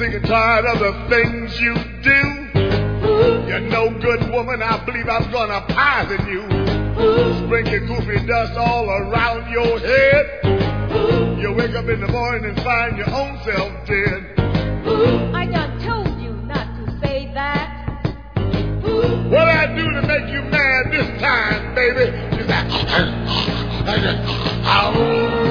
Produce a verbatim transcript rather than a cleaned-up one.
sick and tired of the things you do. You're no good woman, I believe I'm gonna poison you. Sprinkle goofy dust all around your head. You wake up in the morning and find your own self dead. I done told you not to say that. What I do to make you mad this time, baby, is that...